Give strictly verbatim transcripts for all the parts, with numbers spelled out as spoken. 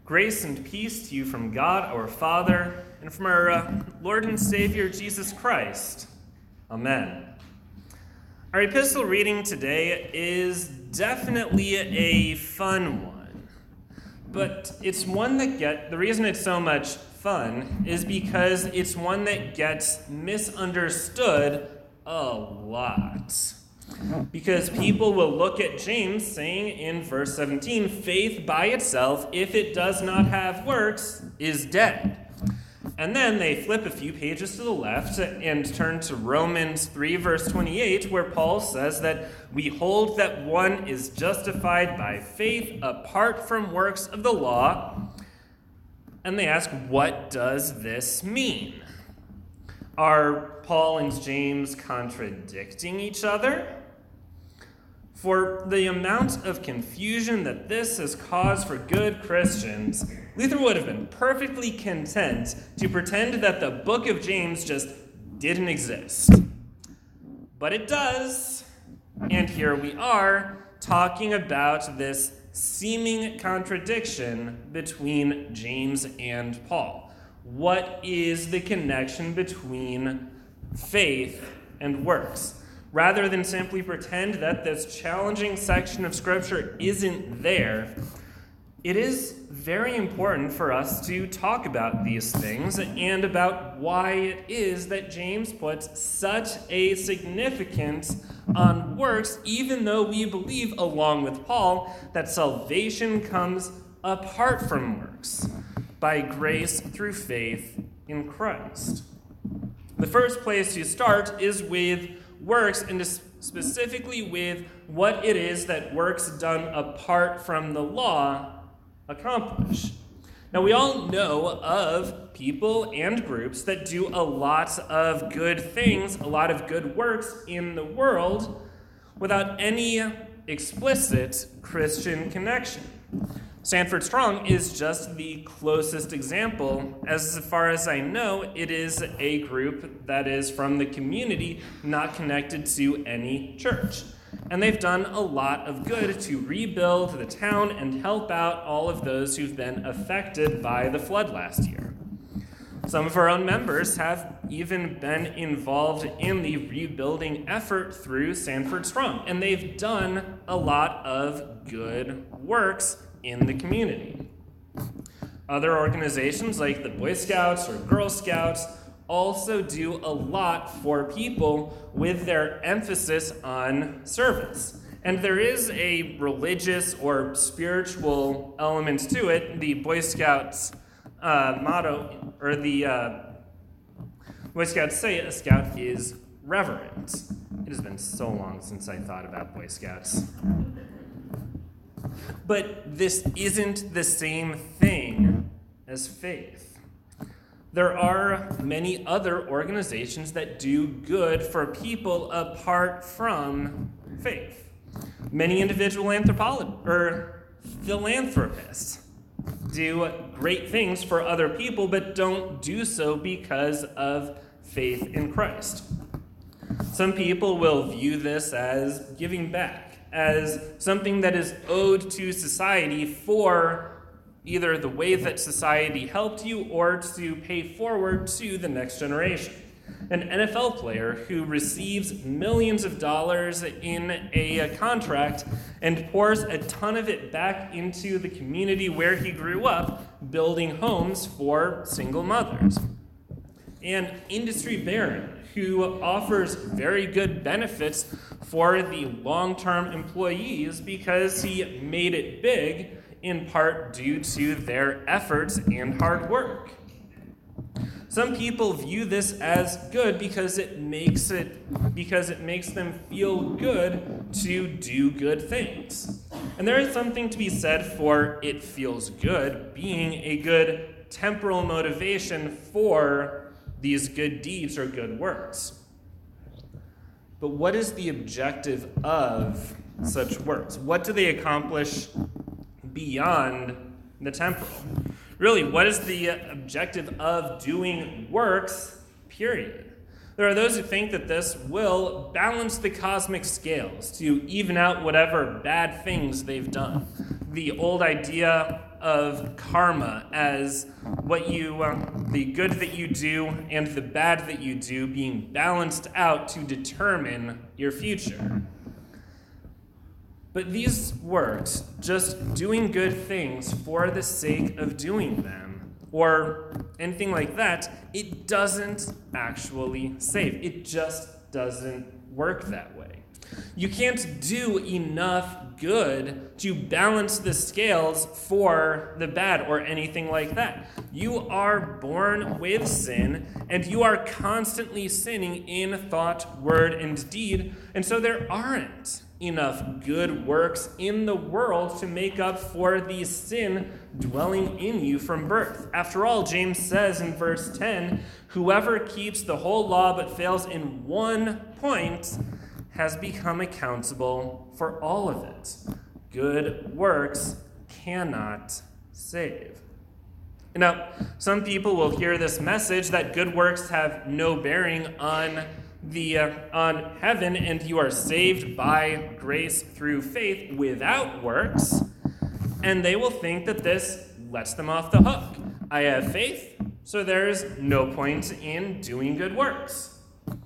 Grace and peace to you from God our Father and from our uh, Lord and Savior Jesus Christ. Amen. Our epistle reading today is definitely a fun one, but it's one that get the reason it's so much fun is because it's one that gets misunderstood a lot. Because people will look at James saying in verse seventeen, faith by itself, if it does not have works, is dead. And then they flip a few pages to the left and turn to Romans three, verse twenty-eight, where Paul says that we hold that one is justified by faith apart from works of the law. And they ask, what does this mean? Are Paul and James contradicting each other? For the amount of confusion that this has caused for good Christians, Luther would have been perfectly content to pretend that the book of James just didn't exist. But it does, and here we are talking about this seeming contradiction between James and Paul. What is the connection between faith and works? Rather than simply pretend that this challenging section of Scripture isn't there, it is very important for us to talk about these things and about why it is that James puts such a significance on works, even though we believe, along with Paul, that salvation comes apart from works, by grace through faith in Christ. The first place to start is with works, and specifically with what it is that works done apart from the law accomplish. Now, we all know of people and groups that do a lot of good things, a lot of good works in the world without any explicit Christian connection. Sanford Strong is just the closest example. As far as I know, it is a group that is from the community, not connected to any church. And they've done a lot of good to rebuild the town and help out all of those who've been affected by the flood last year. Some of our own members have even been involved in the rebuilding effort through Sanford Strong, and they've done a lot of good works in the community. Other organizations like the Boy Scouts or Girl Scouts also do a lot for people with their emphasis on service. And there is a religious or spiritual element to it. The Boy Scouts uh, motto, or the uh, Boy Scouts say a scout is reverent. It has been so long since I thought about Boy Scouts. But this isn't the same thing as faith. There are many other organizations that do good for people apart from faith. Many individual anthropologists or philanthropists do great things for other people, but don't do so because of faith in Christ. Some people will view this as giving back, as something that is owed to society for either the way that society helped you or to pay forward to the next generation. An N F L player who receives millions of dollars in a, a contract and pours a ton of it back into the community where he grew up, building homes for single mothers. An industry baron who offers very good benefits for the long-term employees because he made it big, in part due to their efforts and hard work. Some people view this as good because it makes it because it makes them feel good to do good things. And there is something to be said for it feels good being a good temporal motivation for these good deeds or good works. But what is the objective of such works? What do they accomplish beyond the temporal? Really, what is the objective of doing works, period? There are those who think that this will balance the cosmic scales to even out whatever bad things they've done. The old idea of karma as what you, uh, the good that you do and the bad that you do being balanced out to determine your future. But these works, just doing good things for the sake of doing them, or anything like that, it doesn't actually save. It just doesn't work that way. You can't do enough good to balance the scales for the bad or anything like that. You are born with sin, and you are constantly sinning in thought, word, and deed, and so there aren't enough good works in the world to make up for the sin dwelling in you from birth. After all, James says in verse ten, whoever keeps the whole law but fails in one point has become accountable for all of it. Good works cannot save. Now, some people will hear this message that good works have no bearing on the uh, on heaven, and you are saved by grace through faith without works, and they will think that this lets them off the hook. I have faith, so there's no point in doing good works.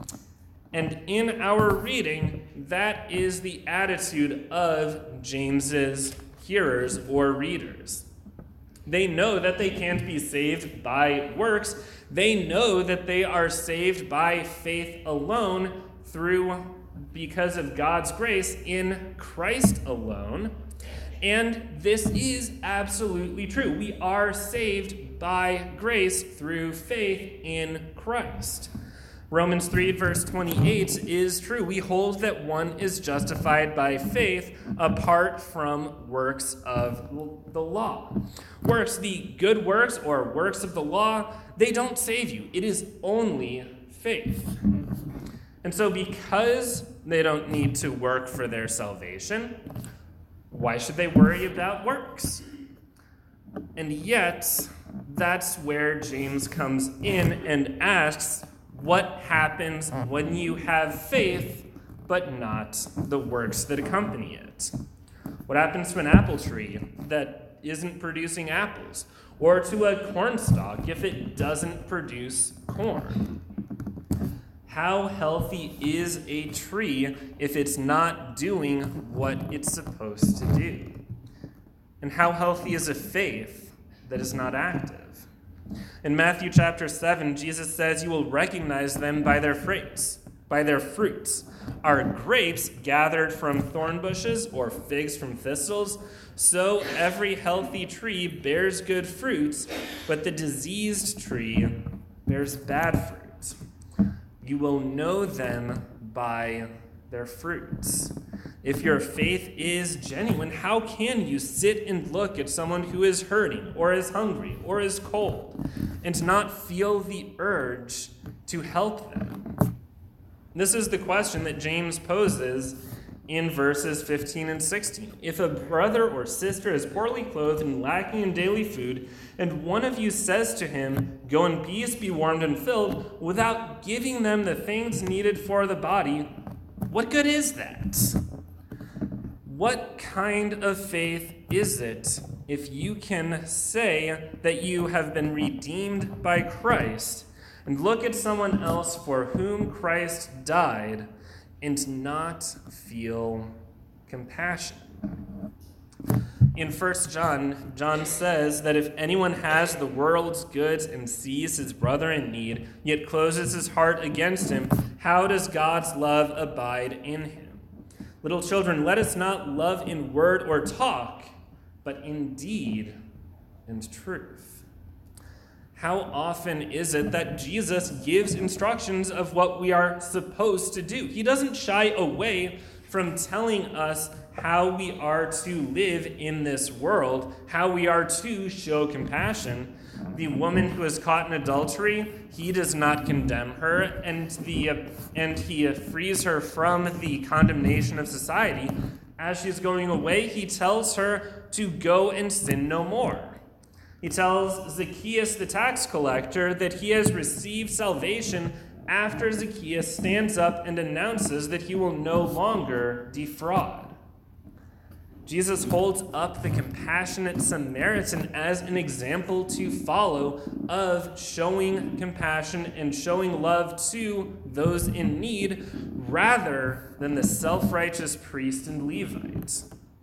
And in our reading, that is the attitude of James's hearers or readers. They know that they can't be saved by works. They know that they are saved by faith alone through, because of God's grace in Christ alone. And this is absolutely true. We are saved by grace through faith in Christ. Romans three, verse twenty-eight is true. We hold that one is justified by faith apart from works of the law. Works, the good works or works of the law, they don't save you. It is only faith. And so because they don't need to work for their salvation, why should they worry about works? And yet, that's where James comes in and asks, what happens when you have faith, but not the works that accompany it? What happens to an apple tree that isn't producing apples? Or to a corn stalk if it doesn't produce corn? How healthy is a tree if it's not doing what it's supposed to do? And how healthy is a faith that is not active? In Matthew chapter seven, Jesus says, you will recognize them by their fruits. By their fruits. Are grapes gathered from thorn bushes or figs from thistles? So every healthy tree bears good fruits, but the diseased tree bears bad fruits. You will know them by their fruits. If your faith is genuine, how can you sit and look at someone who is hurting or is hungry or is cold and not feel the urge to help them? This is the question that James poses in verses fifteen and sixteen. If a brother or sister is poorly clothed and lacking in daily food, and one of you says to him, go in peace, be warmed and filled, without giving them the things needed for the body, what good is that? What kind of faith is it if you can say that you have been redeemed by Christ and look at someone else for whom Christ died and not feel compassion? In First John, John says that if anyone has the world's goods and sees his brother in need, yet closes his heart against him, how does God's love abide in him? Little children, let us not love in word or talk, but in deed and truth. How often is it that Jesus gives instructions of what we are supposed to do? He doesn't shy away from telling us how we are to live in this world, how we are to show compassion. The woman who is caught in adultery, he does not condemn her, and the uh, and he uh, frees her from the condemnation of society. As she's going away, he tells her to go and sin no more. He tells Zacchaeus the tax collector that he has received salvation after Zacchaeus stands up and announces that he will no longer defraud. Jesus holds up the compassionate Samaritan as an example to follow of showing compassion and showing love to those in need rather than the self-righteous priest and Levite.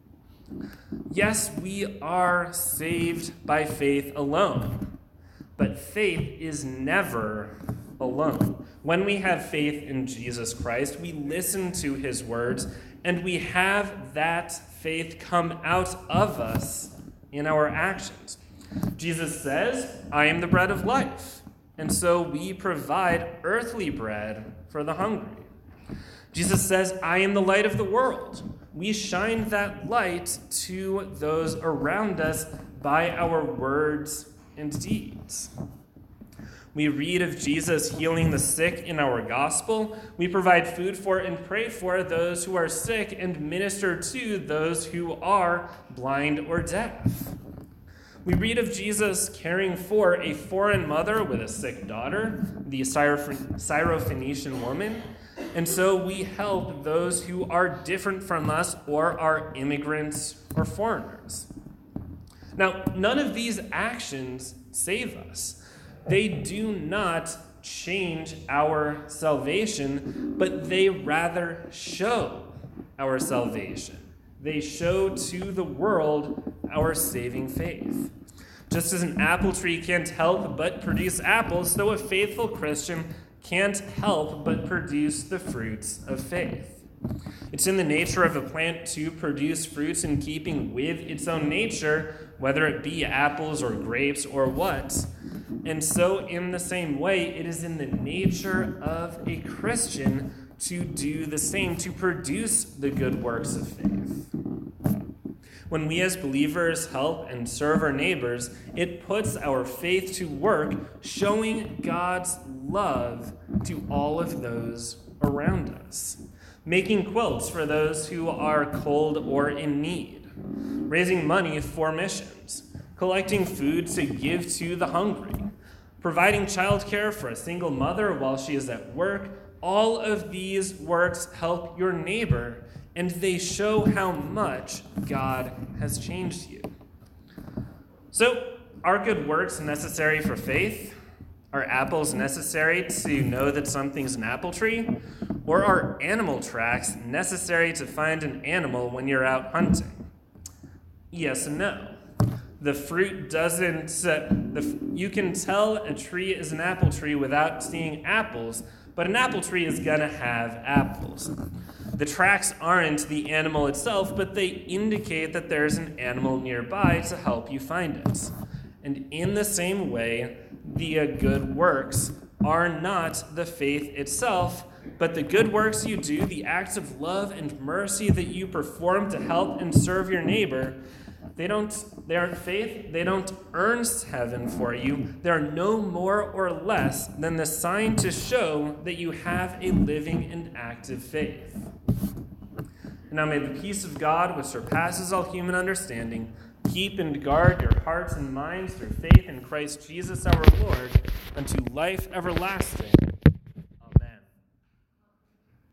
Yes, we are saved by faith alone, but faith is never alone. When we have faith in Jesus Christ, we listen to his words, and we have that faith come out of us in our actions. Jesus says, I am the bread of life, and so we provide earthly bread for the hungry. Jesus says, I am the light of the world. We shine that light to those around us by our words and deeds. We read of Jesus healing the sick in our gospel. We provide food for and pray for those who are sick and minister to those who are blind or deaf. We read of Jesus caring for a foreign mother with a sick daughter, the Syrophoenician woman, and so we help those who are different from us or are immigrants or foreigners. Now, none of these actions save us. They do not change our salvation, but they rather show our salvation. They show to the world our saving faith. Just as an apple tree can't help but produce apples, so a faithful Christian can't help but produce the fruits of faith. It's in the nature of a plant to produce fruits in keeping with its own nature, whether it be apples or grapes or what. And so, in the same way, it is in the nature of a Christian to do the same, to produce the good works of faith. When we as believers help and serve our neighbors, it puts our faith to work, showing God's love to all of those around us. Making quilts for those who are cold or in need. Raising money for missions. Collecting food to give to the hungry. Providing childcare for a single mother while she is at work. All of these works help your neighbor, and they show how much God has changed you. So, are good works necessary for faith? Are apples necessary to know that something's an apple tree? Or are animal tracks necessary to find an animal when you're out hunting? Yes and no. The fruit doesn't, uh, the, you can tell a tree is an apple tree without seeing apples, but an apple tree is going to have apples. The tracks aren't the animal itself, but they indicate that there's an animal nearby to help you find it. And in the same way, the uh, good works are not the faith itself, but the good works you do, the acts of love and mercy that you perform to help and serve your neighbor, They don't, they aren't faith, they don't earn heaven for you. They are no more or less than the sign to show that you have a living and active faith. And now may the peace of God, which surpasses all human understanding, keep and guard your hearts and minds through faith in Christ Jesus our Lord, unto life everlasting.